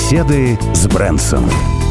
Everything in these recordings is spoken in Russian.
Беседы с Брэнсом.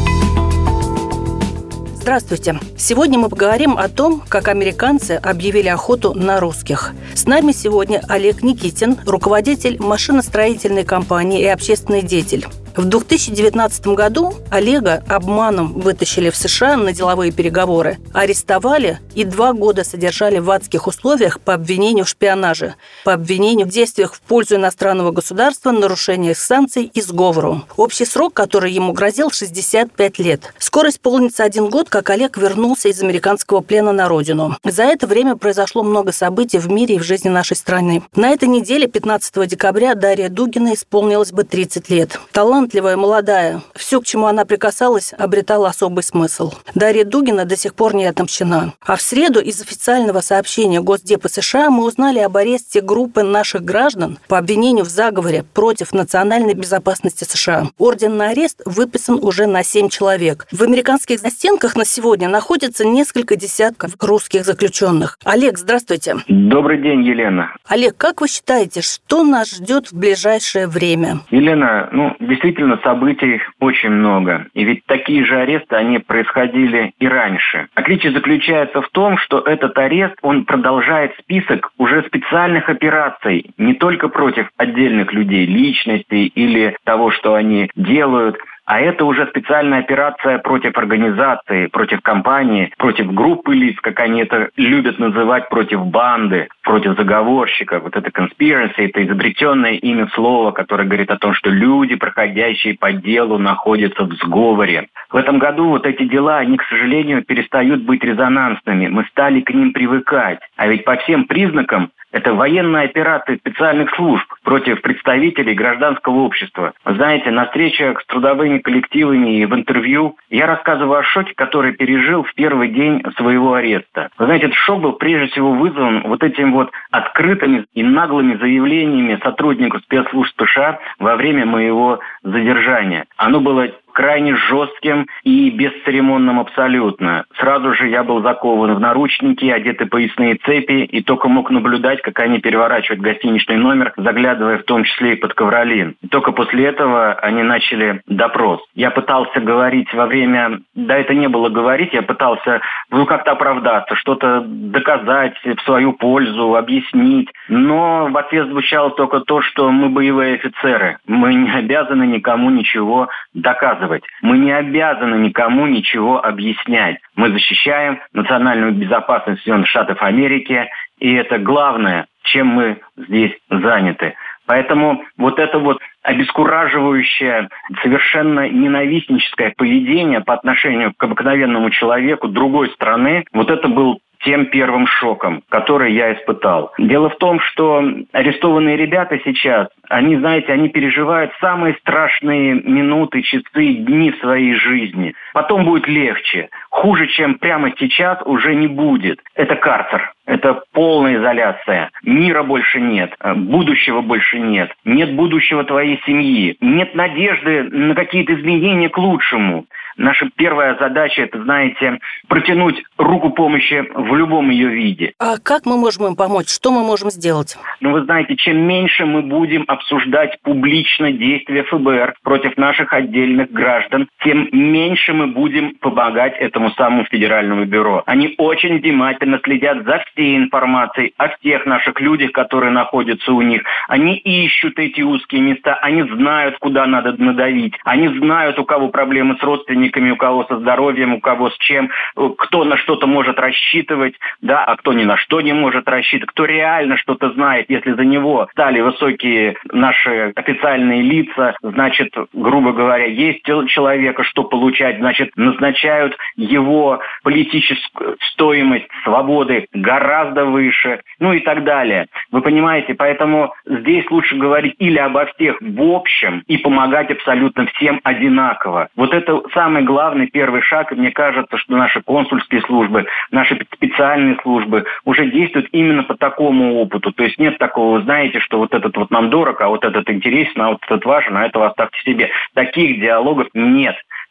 Здравствуйте. Сегодня мы поговорим о том, как американцы объявили охоту на русских. С нами сегодня Олег Никитин, руководитель машиностроительной компании и общественный деятель. В 2019 году Олега обманом вытащили в США на деловые переговоры, арестовали и 2 года содержали в адских условиях по обвинению в шпионаже, по обвинению в действиях в пользу иностранного государства, нарушениях санкций и сговору. Общий срок, который ему грозил, 65 лет. Скоро исполнится 1 год, как Олег вернулся из американского плена на родину. За это время произошло много событий в мире и в жизни нашей страны. На этой неделе, 15 декабря, Дарье Дугиной исполнилось бы 30 лет. Талантливая, молодая. Все, к чему она прикасалась, обретало особый смысл. Дарья Дугина до сих пор не отомщена. А в среду из официального сообщения Госдепа США мы узнали об аресте группы наших граждан по обвинению в заговоре против национальной безопасности США. Ордер на арест выписан уже на 7 человек. В американских застенках на сегодня находится несколько десятков русских заключенных. Олег, здравствуйте. Добрый день, Елена. Олег, как вы считаете, что нас ждет в ближайшее время? Елена, действительно, событий очень много. И ведь такие же аресты, они происходили и раньше. Отличие заключается в том, что этот арест, он продолжает список уже специальных операций. Не только против отдельных людей, личностей или того, что они делают, а это уже специальная операция против организации, против компании, против группы лиц, как они это любят называть, против банды, против заговорщика. Вот это conspiracy, это изобретенное ими слово, которое говорит о том, что люди, проходящие по делу, находятся в сговоре. В этом году вот эти дела, они, к сожалению, перестают быть резонансными. Мы стали к ним привыкать. А ведь по всем признакам это военная операция специальных служб против представителей гражданского общества. Вы знаете, на встречах с трудовыми коллективами и в интервью я рассказываю о шоке, который пережил в первый день своего ареста. Вы знаете, этот шок был прежде всего вызван вот этими вот открытыми и наглыми заявлениями сотрудников спецслужб США во время моего задержания. Оно было крайне жестким и бесцеремонным абсолютно. Сразу же я был закован в наручники, одеты поясные цепи, и только мог наблюдать, как они переворачивают гостиничный номер, заглядывая в том числе и под ковролин. И только после этого они начали допрос. Я пытался говорить во время... Да, это не было говорить, я пытался как-то оправдаться, что-то доказать в свою пользу, объяснить. Но в ответ звучало только то, что мы боевые офицеры. Мы не обязаны никому ничего доказывать. Мы не обязаны никому ничего объяснять. Мы защищаем национальную безопасность Соединенных Штатов Америки, и это главное, чем мы здесь заняты. Поэтому вот это вот обескураживающее, совершенно ненавистническое поведение по отношению к обыкновенному человеку другой страны, вот это был тем первым шоком, который я испытал. Дело в том, что арестованные ребята сейчас, они переживают самые страшные минуты, часы, дни в своей жизни. Потом будет легче. Хуже, чем прямо сейчас, уже не будет. Это карцер. Это полная изоляция. Мира больше нет. Будущего больше нет. Нет будущего твоей семьи. Нет надежды на какие-то изменения к лучшему. Наша первая задача, это, протянуть руку помощи в любом ее виде. А как мы можем им помочь? Что мы можем сделать? Вы знаете, чем меньше мы будем обсуждать публично действия ФБР против наших отдельных граждан, тем меньше мы будем помогать этому самому Федеральному бюро. Они очень внимательно следят за всей информацией о всех наших людях, которые находятся у них. Они ищут эти узкие места, они знают, куда надо надавить, они знают, у кого проблемы с родственниками, у кого со здоровьем, у кого с чем, кто на что-то может рассчитывать, да, а кто ни на что не может рассчитывать, кто реально что-то знает. Если за него стали высокие наши официальные лица, значит, грубо говоря, есть человека, что получать, значит, назначают его политическую стоимость свободы гораздо выше, и так далее. Вы понимаете, поэтому здесь лучше говорить или обо всех в общем и помогать абсолютно всем одинаково. Вот это самый главный первый шаг, и мне кажется, что наши консульские службы, наши специальные службы уже действуют именно по такому опыту. То есть нет такого, что вот этот вот нам дорог, а вот этот интересен, а вот этот важен, а этого оставьте себе. Таких диалогов нет.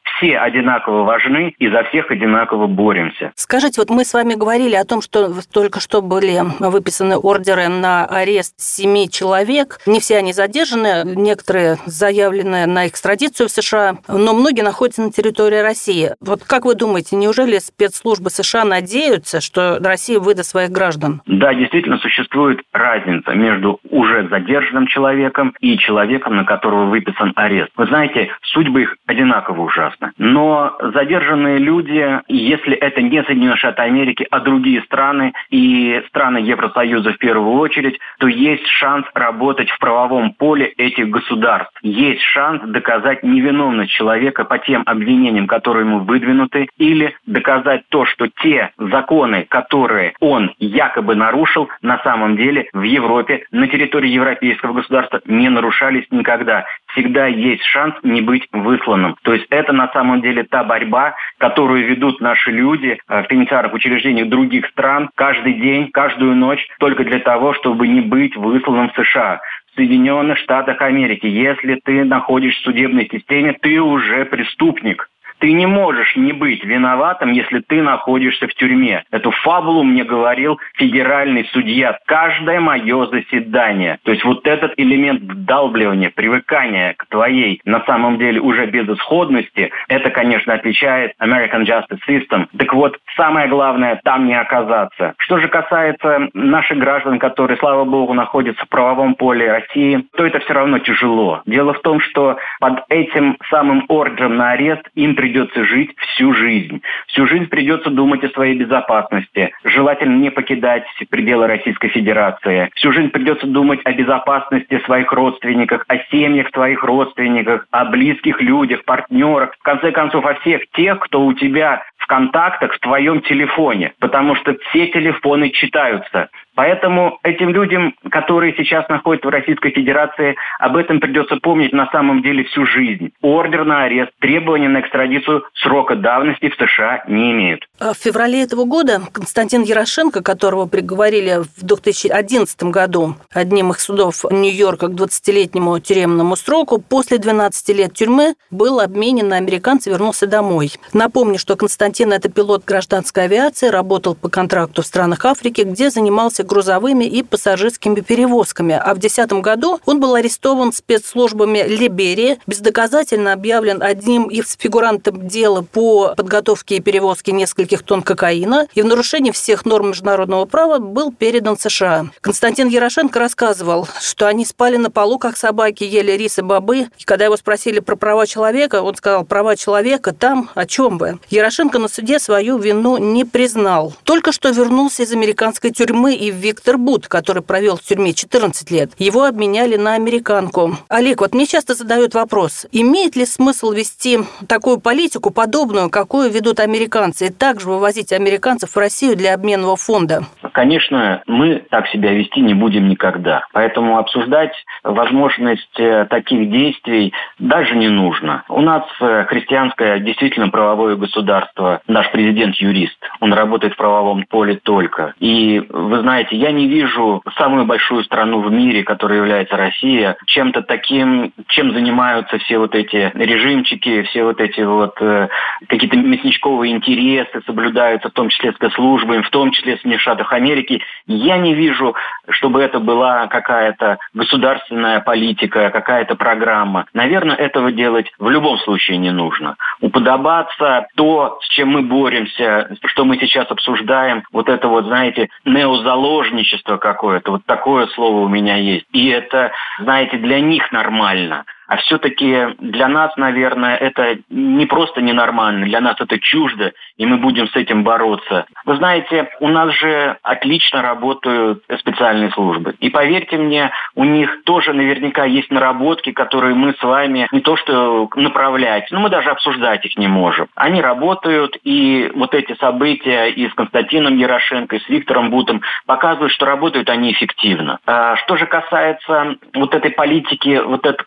все одинаково важны и за всех одинаково боремся. Скажите, вот мы с вами говорили о том, что только что были выписаны ордеры на арест 7 человек. Не все они задержаны, некоторые заявлены на экстрадицию в США, но многие находятся на территории России. Вот как вы думаете, неужели спецслужбы США надеются, что Россия выдаст своих граждан? Да, действительно существует разница между уже задержанным человеком и человеком, на которого выписан арест. Вы знаете, судьбы их одинаково ужасны. Но задержанные люди, если это не Соединенные Штаты Америки, а другие страны и страны Евросоюза в первую очередь, то есть шанс работать в правовом поле этих государств. Есть шанс доказать невиновность человека по тем обвинениям, которые ему выдвинуты, или доказать то, что те законы, которые он якобы нарушил, на самом деле в Европе, на территории европейского государства не нарушались никогда. Всегда есть шанс не быть высланным. То есть это на самом деле та борьба, которую ведут наши люди в пенитенциарных учреждениях других стран каждый день, каждую ночь, только для того, чтобы не быть высланным в США. В Соединенных Штатах Америки, если ты находишься в судебной системе, ты уже преступник. Ты не можешь не быть виноватым, если ты находишься в тюрьме. Эту фабулу мне говорил федеральный судья. Каждое мое заседание. То есть вот этот элемент вдалбливания, привыкания к твоей, на самом деле, уже безысходности, это, конечно, отличает American Justice System. Так вот, самое главное, там не оказаться. Что же касается наших граждан, которые, слава богу, находятся в правовом поле России, то это все равно тяжело. Дело в том, что под этим самым ордером на арест им придется жить всю жизнь. Всю жизнь придется думать о своей безопасности. Желательно не покидать пределы Российской Федерации. Всю жизнь придется думать о безопасности своих родственников, о семьях своих родственников, о близких людях, партнерах. В конце концов, о всех тех, кто у тебя в контактах в твоем телефоне. Потому что все телефоны читаются. Поэтому этим людям, которые сейчас находятся в Российской Федерации, об этом придется помнить на самом деле всю жизнь. Ордер на арест, требования на экстрадицию срока давности в США не имеют. В феврале этого года Константин Ярошенко, которого приговорили в 2011 году одним из судов Нью-Йорка к 20-летнему тюремному сроку, после 12 лет тюрьмы был обменен на американца и вернулся домой. Напомню, что Константин – это пилот гражданской авиации, работал по контракту в странах Африки, где занимался грузовыми и пассажирскими перевозками. А в 2010 году он был арестован спецслужбами Либерии, бездоказательно объявлен одним из фигурантов дела по подготовке и перевозке нескольких тонн кокаина и в нарушении всех норм международного права был передан в США. Константин Ярошенко рассказывал, что они спали на полу, как собаки, ели рис и бобы. И когда его спросили про права человека, он сказал: права человека там, о чем вы? Ярошенко на суде свою вину не признал. Только что вернулся из американской тюрьмы и Виктор Бут, который провел в тюрьме 14 лет. Его обменяли на американку. Олег, вот мне часто задают вопрос, имеет ли смысл вести такую политику, подобную, какую ведут американцы, и также вывозить американцев в Россию для обменного фонда? Конечно, мы так себя вести не будем никогда. Поэтому обсуждать возможность таких действий даже не нужно. У нас христианское действительно правовое государство. Наш президент юрист. Он работает в правовом поле только. И вы знаете, я не вижу самую большую страну в мире, которая является Россия, чем-то таким, чем занимаются все вот эти режимчики, все вот эти вот какие-то местечковые интересы соблюдаются, в том числе спецслужбами, в том числе в Соединенных Штатах Америки. Я не вижу, чтобы это была какая-то государственная политика, какая-то программа. Наверное, этого делать в любом случае не нужно. Уподобаться то, с чем мы боремся, что мы сейчас обсуждаем, вот это вот, знаете, неозаложничество какое-то, вот такое слово у меня есть. И это, знаете, для них нормально. А все-таки для нас, наверное, это не просто ненормально, для нас это чуждо, и мы будем с этим бороться. Вы знаете, у нас же отлично работают специальные службы. И поверьте мне, у них тоже наверняка есть наработки, которые мы с вами не то что направлять, но мы даже обсуждать их не можем. Они работают, и вот эти события и с Константином Ярошенко, и с Виктором Бутом показывают, что работают они эффективно. Что же касается вот этой политики, вот эту, которую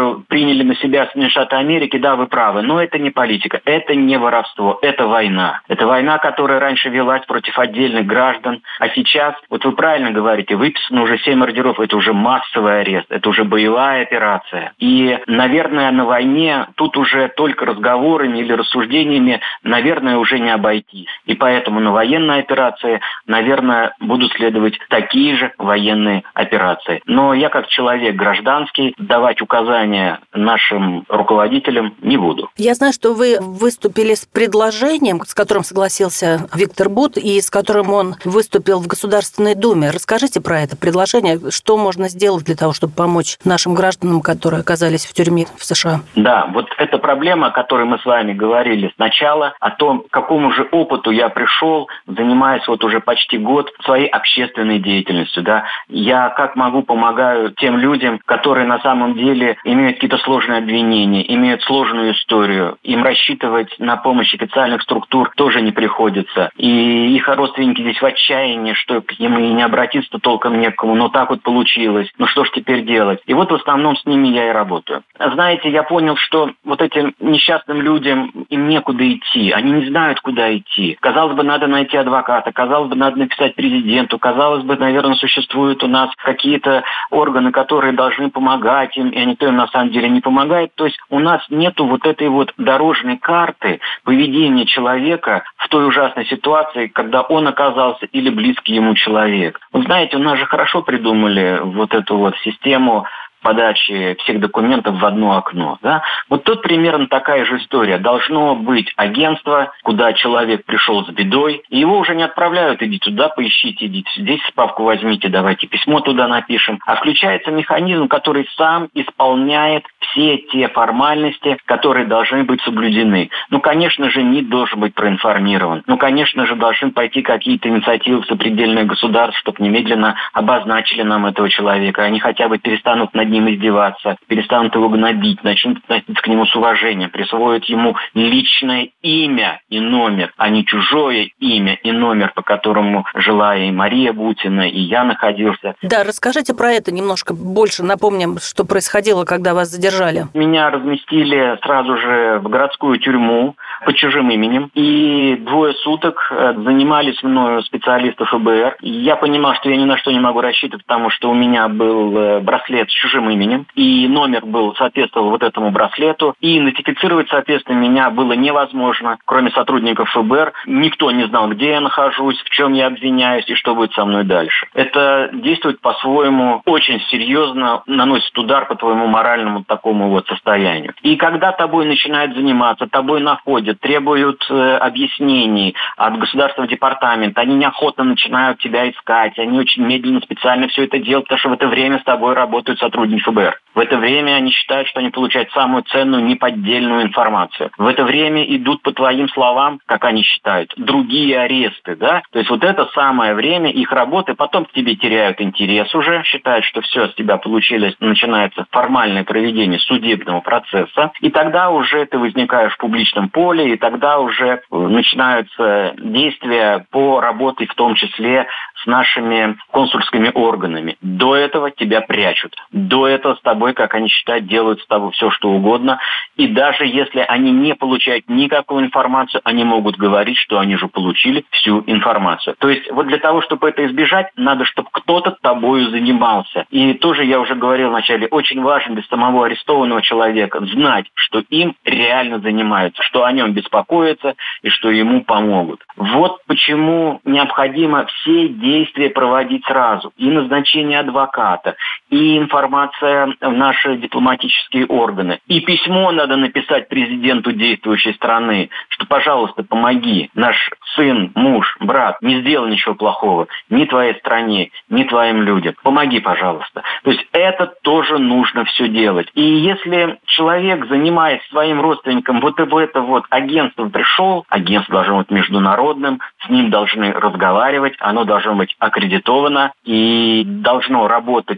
которую приняли на себя Соединенные Штаты Америки, да, вы правы, но это не политика, это не воровство, это война. Это война, которая раньше велась против отдельных граждан, а сейчас, вот вы правильно говорите, выписано уже 7 ордеров, это уже массовый арест, это уже боевая операция. И, наверное, на войне тут уже только разговорами или рассуждениями, наверное, уже не обойтись. И поэтому на военной операции, наверное, будут следовать такие же военные операции. Но я как человек гражданский давать указания нашим руководителям не буду. Я знаю, что вы выступили с предложением, с которым согласился Виктор Бут и с которым он выступил в Государственной Думе. Расскажите про это предложение, что можно сделать для того, чтобы помочь нашим гражданам, которые оказались в тюрьме в США. Да, вот эта проблема, о которой мы с вами говорили сначала, о том, к какому же опыту я пришел, занимаясь вот уже почти год своей общественной деятельностью. Да. Я как могу помогаю тем людям, которые на самом деле имеют какие-то сложные обвинения, имеют сложную историю. Им рассчитывать на помощь официальных структур тоже не приходится. И их родственники здесь в отчаянии, что к ним и не обратиться толком некому. Но так вот получилось. Ну что ж теперь делать? И вот в основном с ними я и работаю. Знаете, я понял, что вот этим несчастным людям им некуда идти. Они не знают, куда идти. Казалось бы, надо найти адвоката, казалось бы, надо написать президенту, казалось бы, наверное, существуют у нас какие-то органы, которые должны помогать им, и никто им на самом деле не помогает. То есть у нас нету вот этой вот дорожной карты поведения человека в той ужасной ситуации, когда он оказался или близкий ему человек. Вы знаете, у нас же хорошо придумали вот эту вот систему подачи всех документов в одно окно. Да? Вот тут примерно такая же история. Должно быть агентство, куда человек пришел с бедой, и его уже не отправляют, идите туда, поищите, идите здесь справку возьмите, давайте письмо туда напишем. А включается механизм, который сам исполняет все те формальности, которые должны быть соблюдены. Ну, конечно же, МИД должен быть проинформирован. Ну, конечно же, должны пойти какие-то инициативы в сопредельное государство, чтобы немедленно обозначили нам этого человека. Они хотя бы перестанут над ним издеваться, перестанут его гнобить, начнут относиться к нему с уважением, присвоят ему личное имя и номер, а не чужое имя и номер, по которому жила и Мария Бутина, и я находился. Да, расскажите про это немножко больше. Напомним, что происходило, когда вас задержали. Меня разместили сразу же в городскую тюрьму под чужим именем, и 2 суток занимались мною специалисты ФБР. Я понимал, что я ни на что не могу рассчитывать, потому что у меня был браслет с чужим именем, и номер соответствовал вот этому браслету, и идентифицировать, соответственно, меня было невозможно, кроме сотрудников ФБР. Никто не знал, где я нахожусь, в чем я обвиняюсь и что будет со мной дальше. Это действует по-своему очень серьезно, наносит удар по твоему моральному такому вот состоянию. И когда тобой начинают заниматься, тобой находят, требуют объяснений от государственного департамента, они неохотно начинают тебя искать, они очень медленно, специально все это делают, потому что в это время с тобой работают сотрудники ФБР. В это время они считают, что они получают самую ценную, неподдельную информацию. В это время идут, по твоим словам, как они считают, другие аресты, да? То есть вот это самое время их работы, потом к тебе теряют интерес уже, считают, что все с тебя получилось, начинается формальное проведение судебного процесса, и тогда уже ты возникаешь в публичном поле, и тогда уже начинаются действия по работе, в том числе с нашими консульскими органами. До этого тебя прячут. До этого с тобой, как они считают, делают с тобой все, что угодно. И даже если они не получают никакую информацию, они могут говорить, что они же получили всю информацию. То есть вот для того, чтобы это избежать, надо, чтобы кто-то тобою занимался. И тоже, я уже говорил вначале, очень важно для самого арестованного человека знать, что им реально занимаются, что о нем беспокоятся и что ему помогут. Вот почему необходимо все действия проводить сразу. И назначение адвоката, и информация в наши дипломатические органы. И письмо надо написать президенту действующей страны, что, пожалуйста, помоги. Наш сын, муж, брат не сделал ничего плохого ни твоей стране, ни твоим людям. Помоги, пожалуйста. То есть это тоже нужно все делать. И если человек, занимаясь своим родственником, вот в это вот агентство пришел, агентство должно быть международным, с ним должны разговаривать, оно должно быть аккредитовано и должно работать как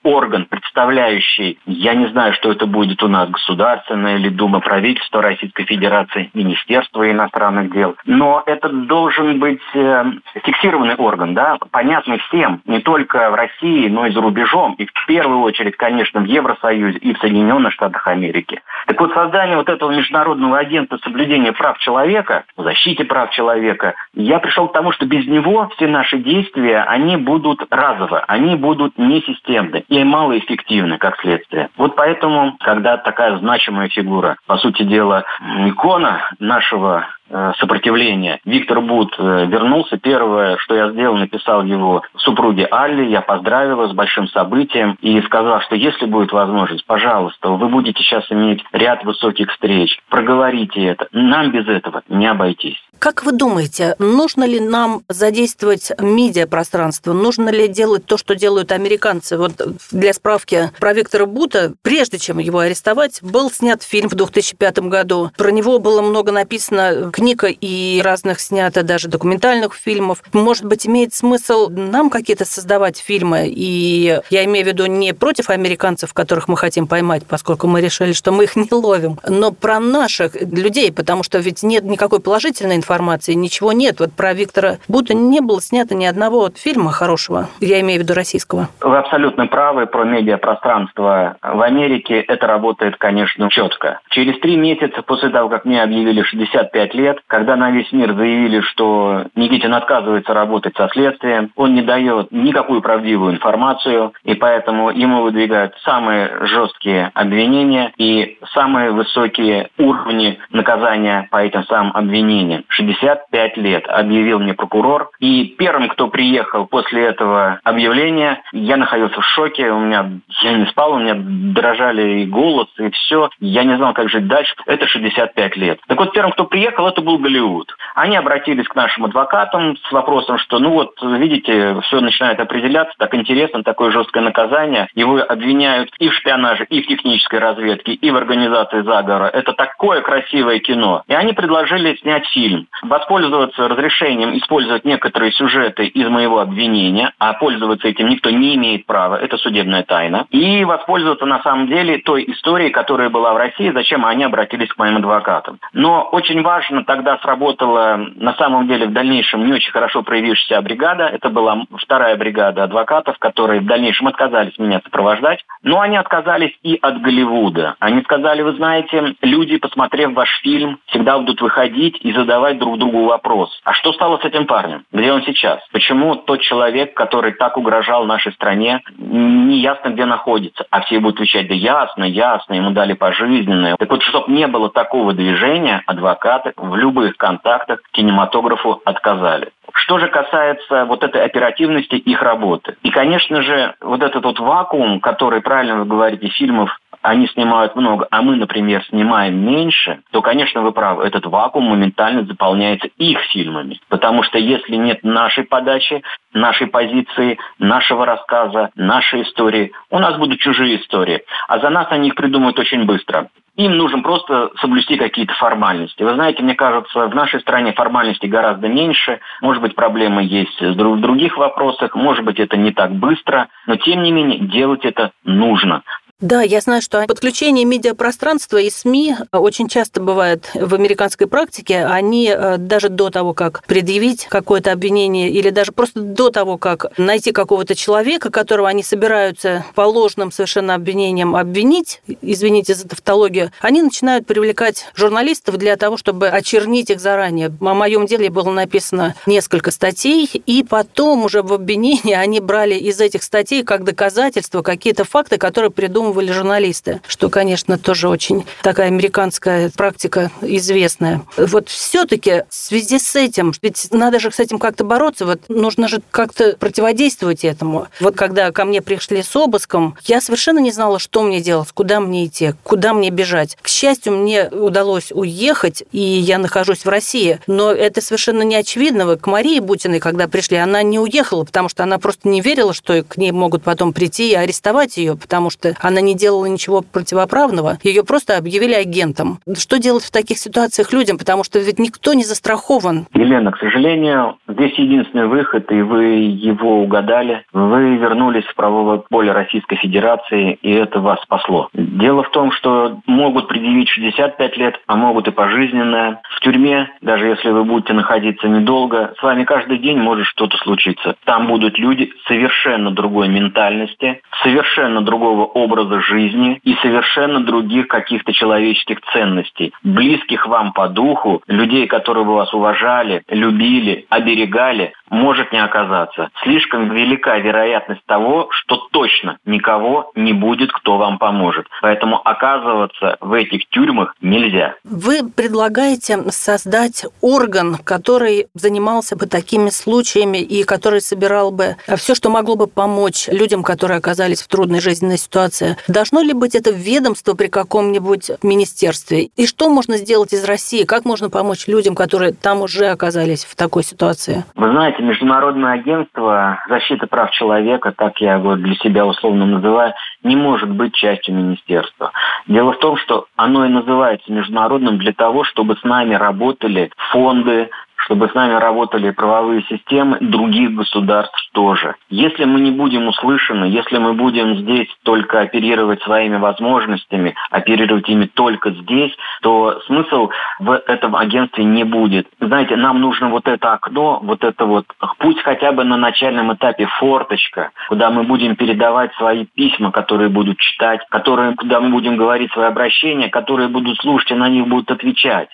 орган, представляющий, я не знаю, что это будет у нас, Государственная или Дума, правительство Российской Федерации, Министерство иностранных дел. Но это должен быть фиксированный орган, да, понятный всем, не только в России, но и за рубежом, и в первую очередь, конечно, в Евросоюзе и в Соединенных Штатах Америки. Так вот, создание вот этого международного агентства соблюдения прав человека, защите прав человека, я пришел к тому, что без него все наши действия, они будут разово, они будут несистемны и малоэффективны, как следствие. Вот поэтому, когда такая значимая фигура, по сути дела, икона нашего сопротивления, Виктор Бут вернулся. Первое, что я сделал, написал его супруге Алле, я поздравил его с большим событием и сказал, что если будет возможность, пожалуйста, вы будете сейчас иметь ряд высоких встреч, проговорите это. Нам без этого не обойтись. Как вы думаете, нужно ли нам задействовать медиапространство? Нужно ли делать то, что делают американцы? Вот для справки про Виктора Бута, прежде чем его арестовать, был снят фильм в 2005 году. Про него было много написано книг и разных снято даже документальных фильмов. Может быть, имеет смысл нам какие-то создавать фильмы? И я имею в виду не против американцев, которых мы хотим поймать, поскольку мы решили, что мы их не ловим, но про наших людей, потому что ведь нет никакой положительной информации, ничего нет. Вот про Виктора Бута не было снято ни одного фильма хорошего. Я имею в виду российского. Вы абсолютно правы про медиапространство. В Америке это работает, конечно, четко. Через 3 месяца после того, как мне объявили 65 лет, когда на весь мир заявили, что Никитин отказывается работать со следствием, он не дает никакую правдивую информацию, и поэтому ему выдвигают самые жесткие обвинения и самые высокие уровни наказания по этим самым обвинениям. 65 лет объявил мне прокурор. И первым, кто приехал после этого объявления, я находился в шоке. Я не спал, у меня дрожали и голос, и все. Я не знал, как жить дальше. Это 65 лет. Так вот, первым, кто приехал, это был Голливуд. Они обратились к нашим адвокатам с вопросом, что, видите, все начинает определяться, так интересно, такое жесткое наказание. Его обвиняют и в шпионаже, и в технической разведке, и в организации заговора. Это такое красивое кино. И они предложили снять фильм. Воспользоваться разрешением использовать некоторые сюжеты из моего обвинения, а пользоваться этим никто не имеет права, это судебная тайна, и воспользоваться на самом деле той историей, которая была в России, зачем они обратились к моим адвокатам. Но очень важно, тогда сработала на самом деле в дальнейшем не очень хорошо проявившаяся бригада, это была 2-я бригада адвокатов, которые в дальнейшем отказались меня сопровождать, но они отказались и от Голливуда. Они сказали, вы знаете, люди, посмотрев ваш фильм, всегда будут выходить и задавать друг другу вопрос. А что стало с этим парнем? Где он сейчас? Почему тот человек, который так угрожал нашей стране, не ясно где находится? А все будут отвечать, да ясно, ему дали пожизненное. Так вот, чтобы не было такого движения, адвокаты в любых контактах к кинематографу отказали. Что же касается вот этой оперативности их работы. И, конечно же, вот этот вот вакуум, который, правильно вы говорите, фильмов они снимают много, а мы, например, снимаем меньше, то, конечно, вы правы, этот вакуум моментально заполняется их фильмами. Потому что если нет нашей подачи, нашей позиции, нашего рассказа, нашей истории, у нас будут чужие истории. А за нас они их придумают очень быстро. Им нужно просто соблюсти какие-то формальности. Вы знаете, мне кажется, в нашей стране формальностей гораздо меньше. Может быть, проблемы есть в других вопросах, может быть, это не так быстро, но, тем не менее, делать это нужно. Да, я знаю, что подключение медиапространства и СМИ очень часто бывает в американской практике. Они даже до того, как предъявить какое-то обвинение, или даже просто до того, как найти какого-то человека, которого они собираются по ложным совершенно обвинениям обвинить, извините за тавтологию, они начинают привлекать журналистов для того, чтобы очернить их заранее. О моем деле было написано несколько статей, и потом уже в обвинении они брали из этих статей как доказательства какие-то факты, которые придумывали журналисты, что, конечно, тоже очень такая американская практика известная. Вот все-таки в связи с этим, ведь надо же с этим как-то бороться, вот нужно же как-то противодействовать этому. Вот когда ко мне пришли с обыском, я совершенно не знала, что мне делать, куда мне идти, куда мне бежать. К счастью, мне удалось уехать, и я нахожусь в России, но это совершенно не очевидно. К Марии Бутиной, когда пришли, она не уехала, потому что она просто не верила, что к ней могут потом прийти и арестовать ее, потому что она она не делала ничего противоправного, ее просто объявили агентом. Что делать в таких ситуациях людям? Потому что ведь никто не застрахован. Елена, к сожалению, здесь единственный выход, и вы его угадали. Вы вернулись в правовое поле Российской Федерации, и это вас спасло. Дело в том, что могут предъявить 65 лет, а могут и пожизненное. В тюрьме, даже если вы будете находиться недолго, с вами каждый день может что-то случиться. Там будут люди совершенно другой ментальности, совершенно другого образа жизни и совершенно других каких-то человеческих ценностей, близких вам по духу, людей, которые бы вас уважали, любили, оберегали, может не оказаться. Слишком велика вероятность того, что точно никого не будет, кто вам поможет. Поэтому оказываться в этих тюрьмах нельзя. Вы предлагаете создать орган, который занимался бы такими случаями и который собирал бы все, что могло бы помочь людям, которые оказались в трудной жизненной ситуации. Должно ли быть это ведомство при каком-нибудь министерстве? И что можно сделать из России? Как можно помочь людям, которые там уже оказались в такой ситуации? Вы знаете, Международное агентство защиты прав человека, так я его для себя условно называю, не может быть частью министерства. Дело в том, что оно и называется международным для того, чтобы с нами работали фонды, чтобы с нами работали правовые системы других государств тоже. Если мы не будем услышаны, если мы будем здесь только оперировать своими возможностями, оперировать ими только здесь, то смысл в этом агентстве не будет. Знаете, нам нужно вот это окно, вот это вот, пусть хотя бы на начальном этапе форточка, куда мы будем передавать свои письма, которые будут читать, куда мы будем говорить свои обращения, которые будут слушать и на них будут отвечать.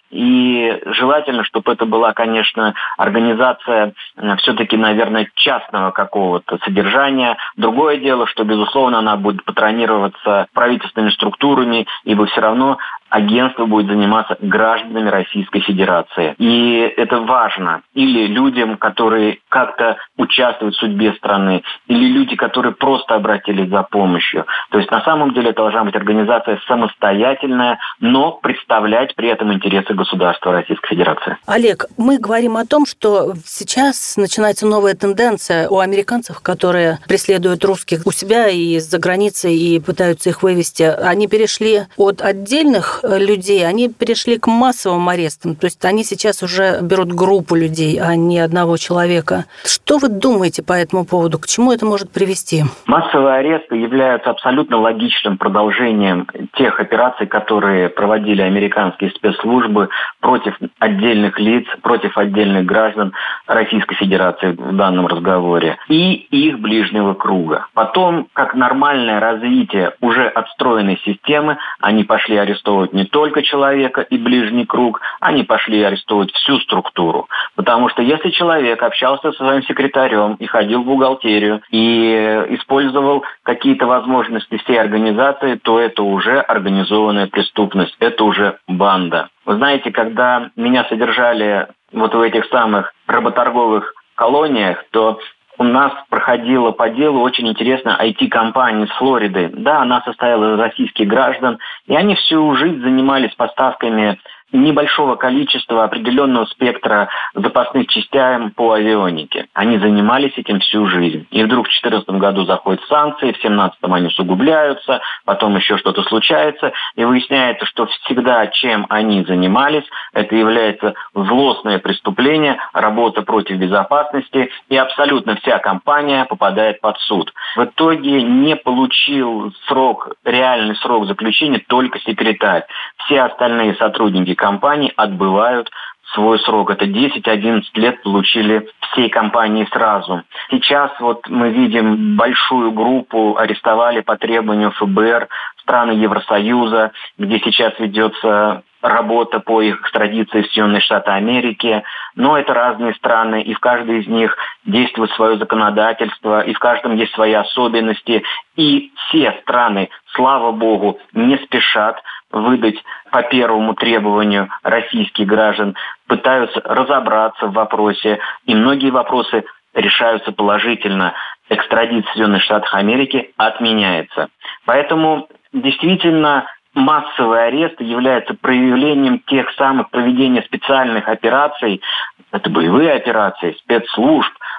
И желательно, чтобы это была, конечно, организация все-таки, наверное, частного какого-то содержания. Другое дело, что, безусловно, она будет патронироваться правительственными структурами, ибо все равно агентство будет заниматься гражданами Российской Федерации. И это важно. Или людям, которые как-то участвуют в судьбе страны, или люди, которые просто обратились за помощью. То есть на самом деле это должна быть организация самостоятельная, но представлять при этом интересы государства Российской Федерации. Олег, мы говорим о том, что сейчас начинается новая тенденция у американцев, которые преследуют русских у себя и за границей и пытаются их вывести. Они перешли от отдельных людей, они перешли к массовым арестам. То есть они сейчас уже берут группу людей, а не одного человека. Что вы думаете по этому поводу? К чему это может привести? Массовые аресты являются абсолютно логичным продолжением тех операций, которые проводили американские спецслужбы против отдельных лиц, против отдельных граждан Российской Федерации в данном разговоре и их ближнего круга. Потом, как нормальное развитие уже отстроенной системы, они пошли арестовывать не только человека и ближний круг, они пошли арестовывать всю структуру. Потому что если человек общался со своим секретарем и ходил в бухгалтерию и использовал какие-то возможности всей организации, то это уже организованная преступность, это уже банда. Вы знаете, когда меня содержали вот в этих самых работорговых колониях, то у нас проходила по делу очень интересная IT-компания из Флориды. Да, она состояла из российских граждан, и они всю жизнь занимались поставками небольшого количества определенного спектра запасных частей по авионике. Они занимались этим всю жизнь. И вдруг в 2014 году заходят санкции, в 2017 они усугубляются, потом еще что-то случается, и выясняется, что всегда, чем они занимались, это является злостное преступление, работа против безопасности, и абсолютно вся компания попадает под суд. В итоге не получил реальный срок заключения только секретарь. Все остальные сотрудники компании отбывают свой срок. Это 10-11 лет получили всей компании сразу. Сейчас вот мы видим большую группу, арестовали по требованию ФБР, страны Евросоюза, где сейчас ведется работа по их экстрадиции в Соединенные Штаты Америки. Но это разные страны, и в каждой из них действует свое законодательство, и в каждом есть свои особенности. И все страны, слава богу, не спешат выдать по первому требованию российских граждан, пытаются разобраться в вопросе, и многие вопросы решаются положительно. Экстрадиция в Соединенных Штатах Америки отменяется. Поэтому действительно массовый арест является проявлением тех самых проведения специальных операций, это боевые операции, спецслужб,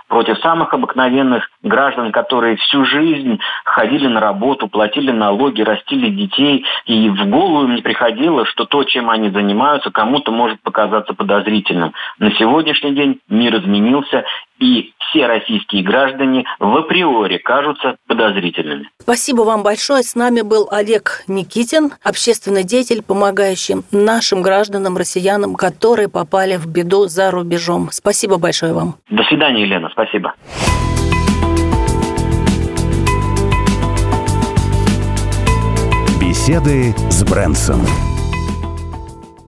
против самых обыкновенных граждан, которые всю жизнь ходили на работу, платили налоги, растили детей, и в голову им не приходило, что то, чем они занимаются, кому-то может показаться подозрительным. На сегодняшний день мир изменился, и все российские граждане в априори кажутся подозрительными. Спасибо вам большое. С нами был Олег Никитин, общественный деятель, помогающий нашим гражданам, россиянам, которые попали в беду за рубежом. Спасибо большое вам. До свидания, Елена. Спасибо. Беседы с Брэнсом.